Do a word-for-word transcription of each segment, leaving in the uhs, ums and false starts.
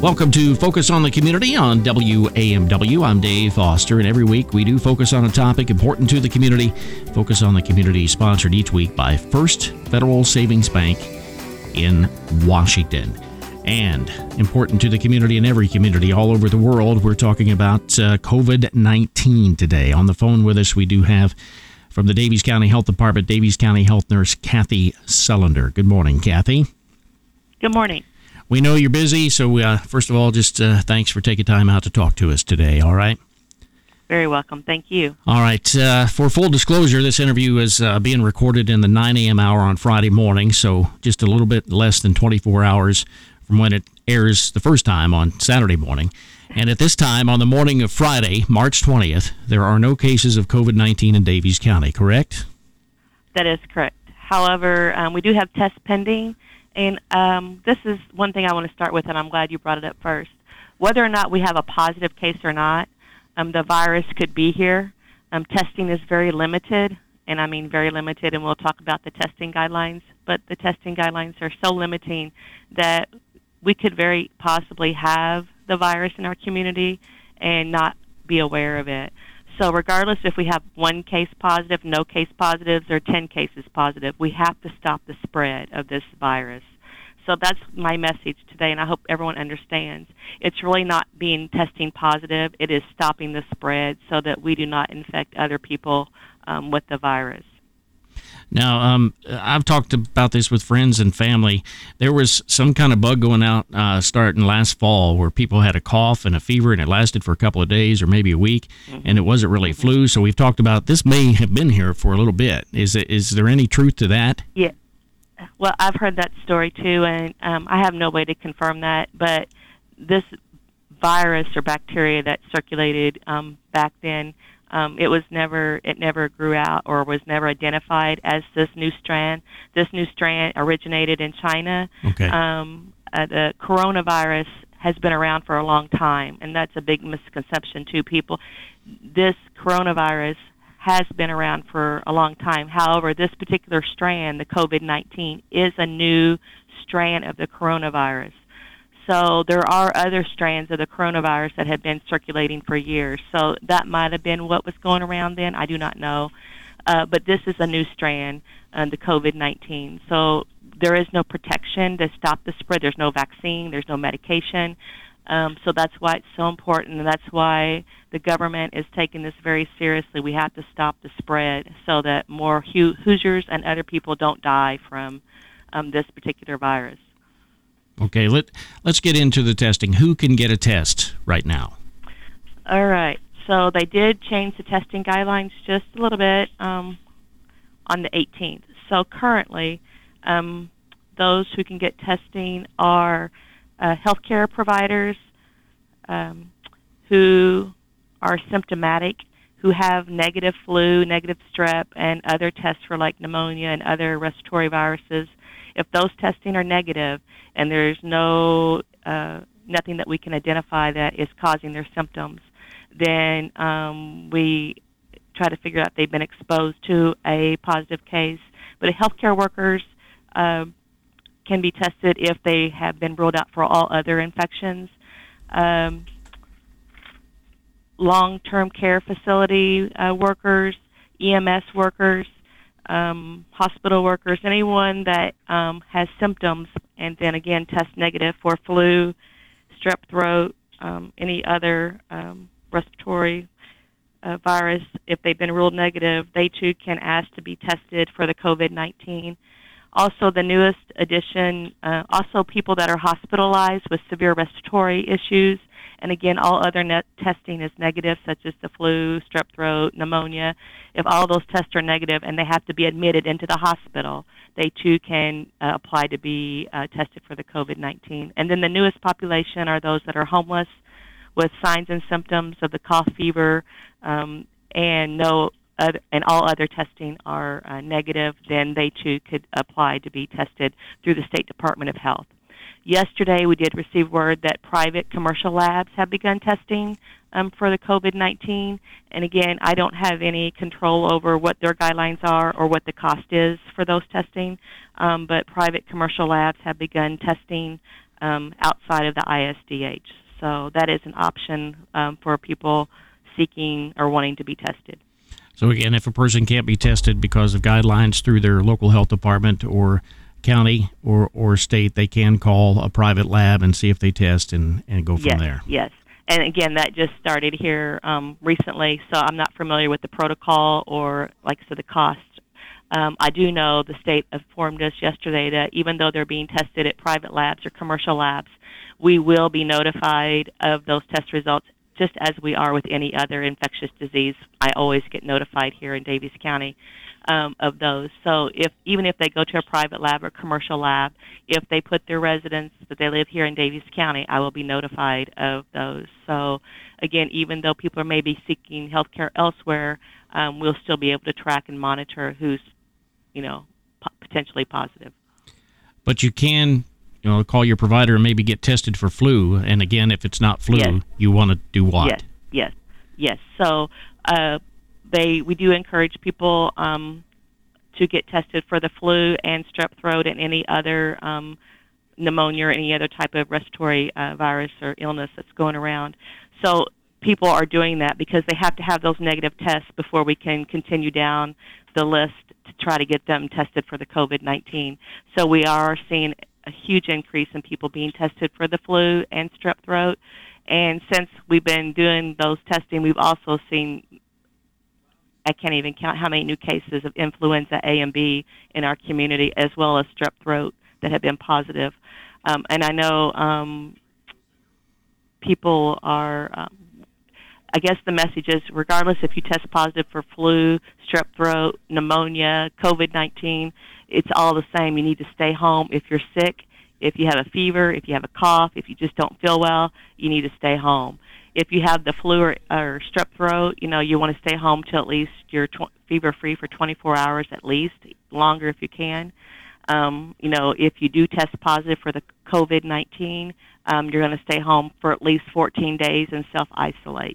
Welcome to Focus on the Community on W A M W. I'm Dave Foster, and every week we do focus on a topic important to the community. Focus on the Community sponsored each week by First Federal Savings Bank in Washington. And important to the community in every community all over the world, we're talking about uh, covid nineteen today. On the phone with us, we do have from the Daviess County Health Department, Daviess County Health Nurse Kathy Sullender. Good morning, Kathy. Good morning. We know you're busy, so uh, first of all, just uh, thanks for taking time out to talk to us today, all right? Very welcome. Thank you. All right. Uh, for full disclosure, this interview is uh, being recorded in the nine a.m. hour on Friday morning, so just a little bit less than twenty-four hours from when it airs the first time on Saturday morning. And at this time, on the morning of Friday, March twentieth, there are no cases of covid nineteen in Daviess County, correct? That is correct. However, um, we do have tests pending. And um, this is one thing I want to start with, and I'm glad you brought it up first. Whether or not we have a positive case or not, um, the virus could be here. Um, testing is very limited, and I mean very limited, and we'll talk about the testing guidelines. But the testing guidelines are so limiting that we could very possibly have the virus in our community and not be aware of it. So regardless if we have one case positive, no case positives, or ten cases positive, we have to stop the spread of this virus. So that's my message today, and I hope everyone understands. It's really not being testing positive. It is stopping the spread so that we do not infect other people um, with the virus. Now, um, I've talked about this with friends and family. There was some kind of bug going out uh, starting last fall where people had a cough and a fever, and it lasted for a couple of days or maybe a week, mm-hmm. and it wasn't really flu. So we've talked about this may have been here for a little bit. Is it, is there any truth to that? Yeah. Well, I've heard that story too, and um, I have no way to confirm that. But this virus or bacteria that circulated um, back then, Um, it was never, it never grew out or was never identified as this new strand. This new strand originated in China. Okay. Um, uh, the coronavirus has been around for a long time, and that's a big misconception to people. This coronavirus has been around for a long time. However, this particular strand, the covid nineteen, is a new strand of the coronavirus. So there are other strands of the coronavirus that have been circulating for years. So that might have been what was going around then. I do not know. Uh, but this is a new strand, uh, the covid nineteen. So there is no protection to stop the spread. There's no vaccine. There's no medication. Um, so that's why it's so important, and that's why the government is taking this very seriously. We have to stop the spread so that more Ho- Hoosiers and other people don't die from um, this particular virus. Okay, let, let's get into the testing. Who can get a test right now? All right. So they did change the testing guidelines just a little bit um, on the eighteenth. So currently, um, those who can get testing are uh, healthcare providers um, who are symptomatic, who have negative flu, negative strep, and other tests for like pneumonia and other respiratory viruses. If those testing are negative and there's no uh, nothing that we can identify that is causing their symptoms, then um, we try to figure out if they've been exposed to a positive case. But healthcare workers uh, can be tested if they have been ruled out for all other infections. Um, long-term care facility uh, workers, E M S workers, Um, hospital workers, anyone that um, has symptoms and then again test negative for flu, strep throat, um, any other um, respiratory uh, virus, if they've been ruled negative, they too can ask to be tested for the covid nineteen. Also, the newest addition, uh, also people that are hospitalized with severe respiratory issues. And again, all other net testing is negative, such as the flu, strep throat, pneumonia. If all those tests are negative and they have to be admitted into the hospital, they too can uh, apply to be uh, tested for the covid nineteen. And then the newest population are those that are homeless with signs and symptoms of the cough, fever, um, and no other, and all other testing are uh, negative. Then they too could apply to be tested through the State Department of Health. Yesterday, we did receive word that private commercial labs have begun testing um, for the covid nineteen. And again, I don't have any control over what their guidelines are or what the cost is for those testing, um, but private commercial labs have begun testing um, outside of the I S D H. So that is an option um, for people seeking or wanting to be tested. So again, if a person can't be tested because of guidelines through their local health department or county or, or state, they can call a private lab and see if they test and, and go from yes, there. Yes. And again, that just started here um, recently, so I'm not familiar with the protocol or, like I said, the cost. Um, I do know the state informed us yesterday that even though they're being tested at private labs or commercial labs, we will be notified of those test results just as we are with any other infectious disease. I always get notified here in Daviess County um, of those. So if even if they go to a private lab or commercial lab, if they put their residents that they live here in Daviess County, I will be notified of those. So again, even though people are maybe seeking health care elsewhere, um, we'll still be able to track and monitor who's, you know, po- potentially positive. But you can, you know, call your provider and maybe get tested for flu. And again, if it's not flu, yes. you want to do what? Yes, yes, yes. So uh, they we do encourage people um, to get tested for the flu and strep throat and any other um, pneumonia or any other type of respiratory uh, virus or illness that's going around. So people are doing that because they have to have those negative tests before we can continue down the list to try to get them tested for the COVID nineteen. So we are seeing a huge increase in people being tested for the flu and strep throat. And since we've been doing those testing, we've also seen, I can't even count how many new cases of influenza A and B in our community, as well as strep throat that have been positive. Um, and I know um, people are, um, I guess the message is, regardless if you test positive for flu, strep throat, pneumonia, COVID nineteen, it's all the same. You need to stay home. If you're sick, if you have a fever, if you have a cough, if you just don't feel well, you need to stay home. If you have the flu or, or strep throat, you know, you want to stay home till at least you're tw- fever-free for twenty-four hours at least, longer if you can. Um, you know, if you do test positive for the COVID nineteen, um, you're going to stay home for at least fourteen days and self-isolate.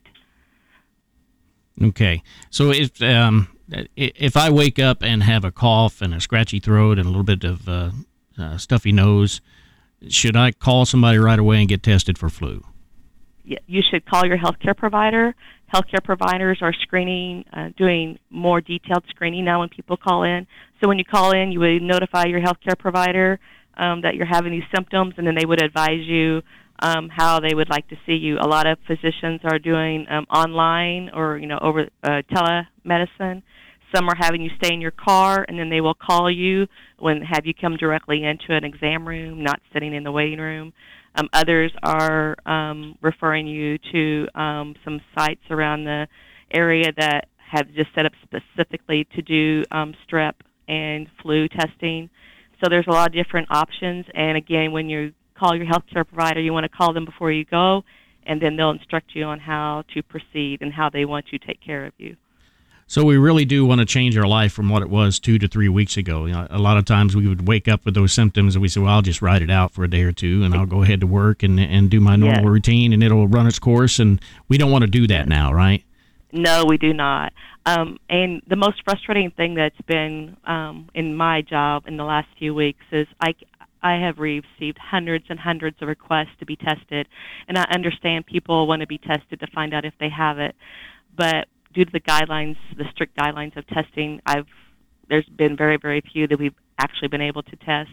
Okay. So if um, if I wake up and have a cough and a scratchy throat and a little bit of uh, uh, stuffy nose, should I call somebody right away and get tested for flu? Yeah, you should call your healthcare provider. Healthcare providers are screening, uh, doing more detailed screening now when people call in. So when you call in, you would notify your healthcare provider um, that you're having these symptoms, and then they would advise you um, how they would like to see you. A lot of physicians are doing um, online or, you know, over uh, telemedicine. Some are having you stay in your car, and then they will call you when have you come directly into an exam room, not sitting in the waiting room. Um, others are um, referring you to um, some sites around the area that have just set up specifically to do um, strep and flu testing. So there's a lot of different options. And again, when you call your healthcare provider, you want to call them before you go, and then they'll instruct you on how to proceed and how they want you to take care of you. So we really do want to change our life from what it was two to three weeks ago. You know, a lot of times we would wake up with those symptoms and we say, well, I'll just ride it out for a day or two and I'll go ahead to work and, and do my normal yes. routine and it'll run its course. And we don't want to do that now, right? No, we do not. Um, and the most frustrating thing that's been um, in my job in the last few weeks is I, I have received hundreds and hundreds of requests to be tested. And I understand people want to be tested to find out if they have it. But due to the guidelines, the strict guidelines of testing, I've there's been very, very few that we've actually been able to test.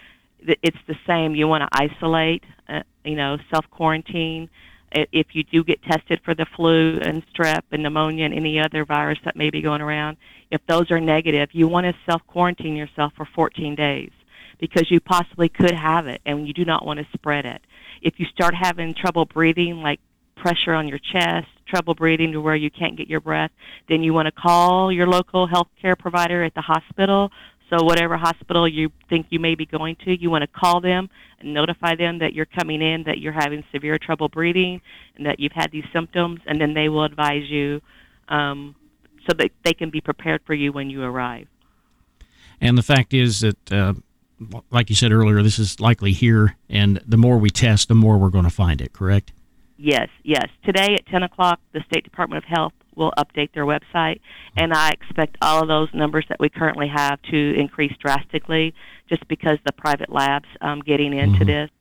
It's the same. You want to isolate, uh, you know, self-quarantine. If you do get tested for the flu and strep and pneumonia and any other virus that may be going around, if those are negative, you want to self-quarantine yourself for fourteen days because you possibly could have it and you do not want to spread it. If you start having trouble breathing, like pressure on your chest, trouble breathing to where you can't get your breath, then you want to call your local health care provider at the hospital. So whatever hospital you think you may be going to, you want to call them and notify them that you're coming in, that you're having severe trouble breathing, and that you've had these symptoms, and then they will advise you um, so that they can be prepared for you when you arrive. And the fact is that, uh, like you said earlier, this is likely here, and the more we test, the more we're going to find it, correct? Yes, yes. Today at ten o'clock, the State Department of Health will update their website, and I expect all of those numbers that we currently have to increase drastically just because the private labs um, getting into mm-hmm. this.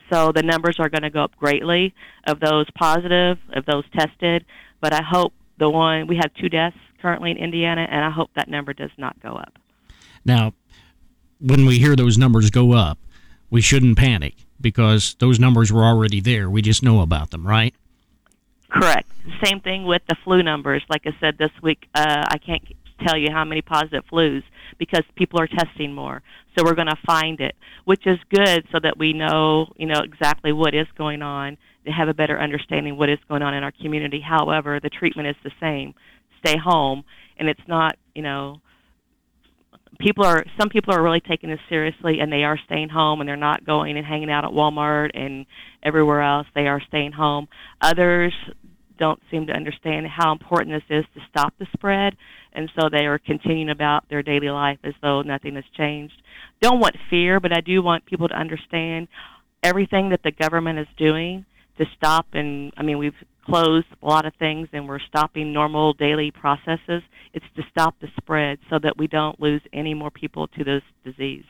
So the numbers are going to go up greatly of those positive, of those tested. But I hope the one, we have two deaths currently in Indiana, and I hope that number does not go up. Now, when we hear those numbers go up, we shouldn't panic because those numbers were already there. We just know about them, right? Correct. Same thing with the flu numbers. Like I said this week, uh, I can't tell you how many positive flus because people are testing more. So we're going to find it, which is good so that we know, you know, exactly what is going on, to have a better understanding of what is going on in our community. However, the treatment is the same. Stay home, and it's not, you know, people are, some people are really taking this seriously, and they are staying home, and they're not going and hanging out at Walmart and everywhere else. They are staying home. Others don't seem to understand how important this is to stop the spread, and so they are continuing about their daily life as though nothing has changed. Don't want fear, but I do want people to understand everything that the government is doing to stop, and I mean, we've closed a lot of things and we're stopping normal daily processes. It's to stop the spread so that we don't lose any more people to this disease.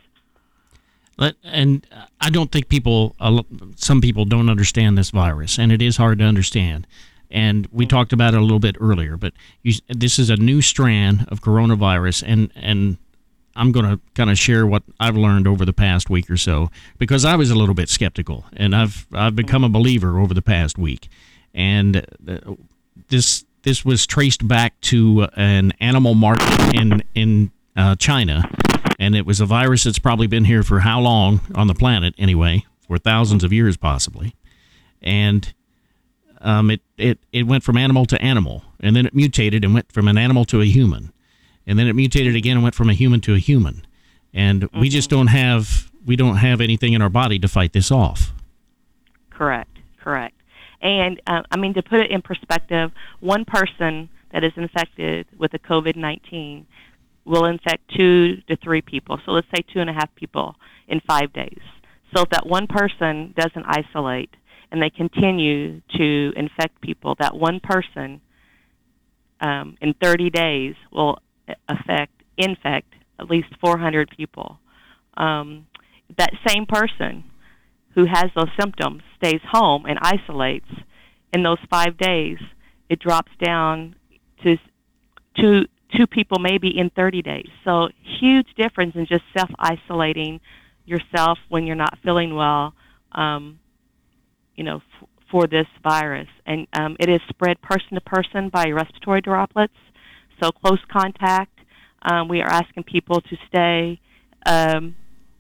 And I don't think people, some people don't understand this virus, and it is hard to understand. And we mm-hmm. talked about it a little bit earlier, but you, this is a new strand of coronavirus, and, and I'm going to kind of share what I've learned over the past week or so, because I was a little bit skeptical, and I've I've become a believer over the past week. And uh, this this was traced back to an animal market in in uh, China, and it was a virus that's probably been here for how long on the planet anyway, for thousands of years possibly, and um, it, it, it went from animal to animal, and then it mutated and went from an animal to a human, and then it mutated again and went from a human to a human, and mm-hmm. we just don't have we don't have anything in our body to fight this off. Correct, correct. And, uh, I mean, to put it in perspective, one person that is infected with a COVID nineteen will infect two to three people. So let's say two and a half people in five days. So if that one person doesn't isolate and they continue to infect people, that one person um, in thirty days will affect, infect at least four hundred people. Um, that same person who has those symptoms stays home and isolates, in those five days, it drops down to two, two people maybe in thirty days. So huge difference in just self-isolating yourself when you're not feeling well, um, you know, f- for this virus. And um, it is spread person to person by respiratory droplets, so close contact. Um, we are asking people to stay um,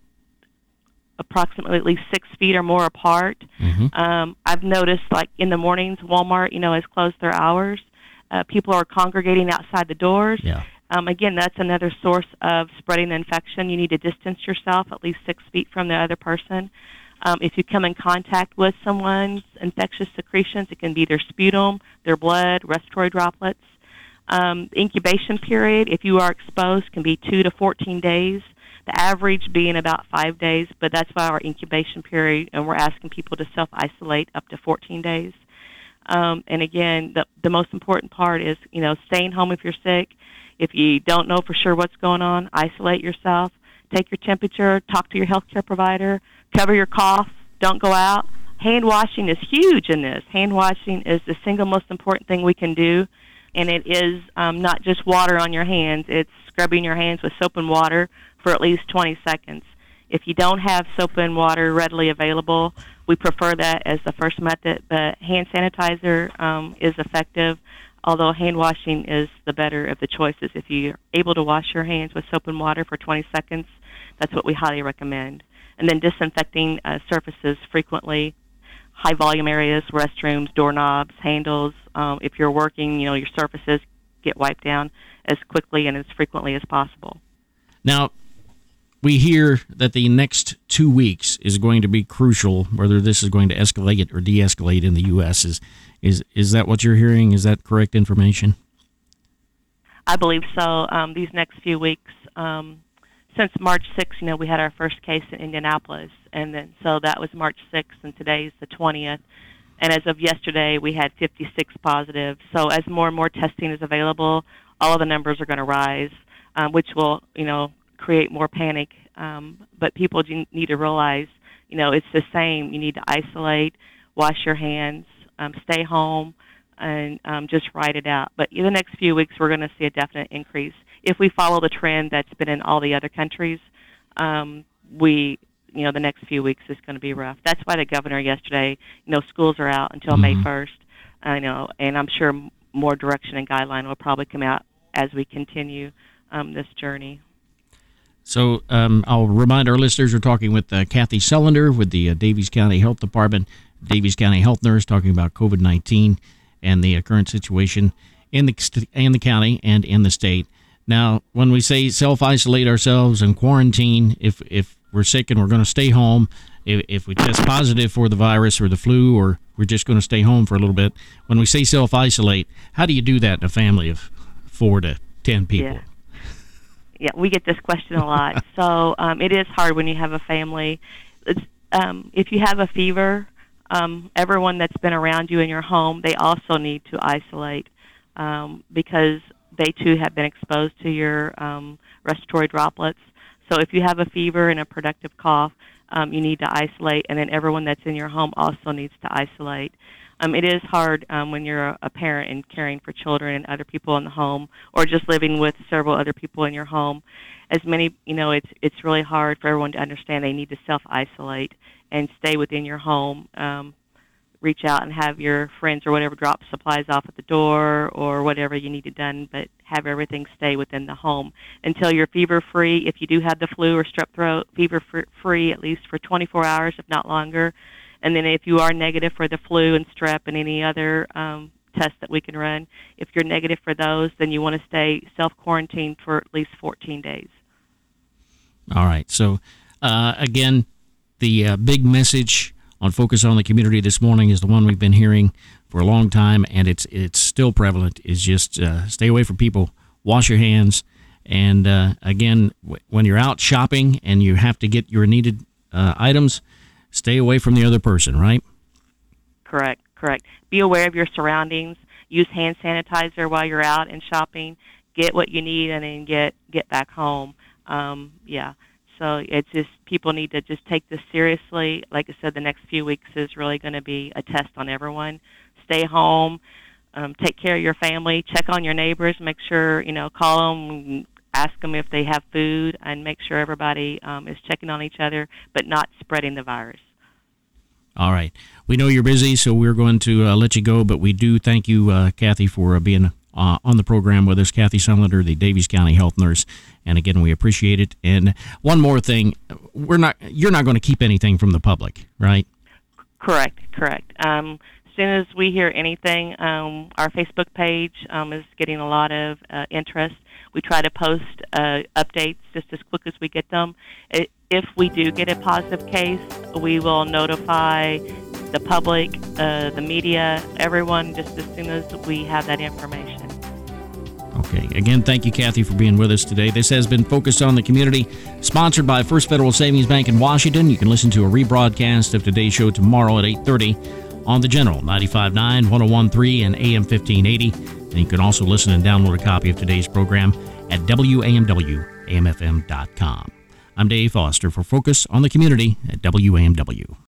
approximately at least six feet or more apart. Mm-hmm. Um, I've noticed, like in the mornings, Walmart, you know, has closed their hours. Uh, people are congregating outside the doors. Yeah. Um, again, that's another source of spreading the infection. You need to distance yourself at least six feet from the other person. Um, if you come in contact with someone's infectious secretions, it can be their sputum, their blood, respiratory droplets. Um, the incubation period, if you are exposed, can be two to fourteen days. The average being about five days, but that's why our incubation period, and we're asking people to self-isolate up to fourteen days. Um, and again, the, the most important part is, you know, staying home if you're sick. If you don't know for sure what's going on, isolate yourself. Take your temperature. Talk to your healthcare provider. Cover your cough. Don't go out. Hand washing is huge in this. Hand washing is the single most important thing we can do, and it is um, not just water on your hands. It's scrubbing your hands with soap and water for at least twenty seconds. If you don't have soap and water readily available, we prefer that as the first method, but hand sanitizer um, is effective, although hand washing is the better of the choices. If you're able to wash your hands with soap and water for twenty seconds, that's what we highly recommend. And then disinfecting uh, surfaces frequently, high volume areas, restrooms, doorknobs, handles. Um, if you're working, you know, your surfaces get wiped down as quickly and as frequently as possible. Now, we hear that the next two weeks is going to be crucial, whether this is going to escalate or de-escalate in the U S Is is is that what you're hearing? Is that correct information? I believe so. Um, these next few weeks, um, since March sixth, you know, we had our first case in Indianapolis, and then so that was March sixth, and today's the twentieth. And as of yesterday, we had fifty-six positive. So as more and more testing is available, all of the numbers are going to rise, um, which will, you know, create more panic. Um, but people do need to realize, you know, it's the same. You need to isolate, wash your hands, um, stay home, and um, just ride it out. But in the next few weeks, we're going to see a definite increase. If we follow the trend that's been in all the other countries, um, we, you know, the next few weeks is going to be rough. That's why the governor yesterday, you know, schools are out until mm-hmm. May first, I know, and I'm sure more direction and guideline will probably come out as we continue um, this journey. So um, I'll remind our listeners we're talking with uh, Kathy Sullender with the uh, Daviess County Health Department, Daviess County Health Nurse, talking about COVID nineteen and the uh, current situation in the st- in the county and in the state. Now, when we say self-isolate ourselves and quarantine, if if we're sick and we're going to stay home, if, if we test positive for the virus or the flu, or we're just going to stay home for a little bit, when we say self-isolate, how do you do that in a family of four to ten people? Yeah. Yeah, we get this question a lot. So um, it is hard when you have a family. It's, um, if you have a fever, um, everyone that's been around you in your home, they also need to isolate um, because they too have been exposed to your um, respiratory droplets. So if you have a fever and a productive cough, um, you need to isolate, and then everyone that's in your home also needs to isolate. Um, it is hard um, when you're a, a parent and caring for children and other people in the home, or just living with several other people in your home. As many, you know, it's it's really hard for everyone to understand they need to self-isolate and stay within your home. Um, reach out and have your friends or whatever drop supplies off at the door or whatever you need to done, but have everything stay within the home until you're fever-free. If you do have the flu or strep throat, fever-free at least for twenty-four hours, if not longer. And then if you are negative for the flu and strep and any other um, tests that we can run, if you're negative for those, then you want to stay self-quarantined for at least fourteen days. All right. So, uh, again, the uh, big message on Focus on the Community this morning is the one we've been hearing for a long time, and it's it's still prevalent, is just uh, stay away from people, wash your hands, and, uh, again, w- when you're out shopping and you have to get your needed uh, items, stay away from the other person, right? Correct, correct. Be aware of your surroundings. Use hand sanitizer while you're out and shopping. Get what you need and then get, get back home. Um, yeah, so it's just people need to just take this seriously. Like I said, the next few weeks is really going to be a test on everyone. Stay home. Um, take care of your family. Check on your neighbors. Make sure, you know, call them, ask them if they have food, and make sure everybody um, is checking on each other, but not spreading the virus. All right. We know you're busy, so we're going to uh, let you go, but we do thank you, uh, Kathy, for uh, being uh, on the program with us. Kathy Sullender, the Daviess County Health Nurse, and again, we appreciate it. And one more thing, we're not you're not going to keep anything from the public, right? Correct, correct. Um, as soon as we hear anything, um, our Facebook page um, is getting a lot of uh, interest. We try to post uh, updates just as quick as we get them. It, if we do get a positive case, we will notify the public, uh, the media, everyone, just as soon as we have that information. Okay. Again, thank you, Kathy, for being with us today. This has been Focus on the Community, sponsored by First Federal Savings Bank in Washington. You can listen to a rebroadcast of today's show tomorrow at eight thirty on the General, ninety-five point nine, one oh one point three, and A M fifteen eighty. And you can also listen and download a copy of today's program at W A M W A M F M dot com. I'm Dave Foster for Focus on the Community at W A M W.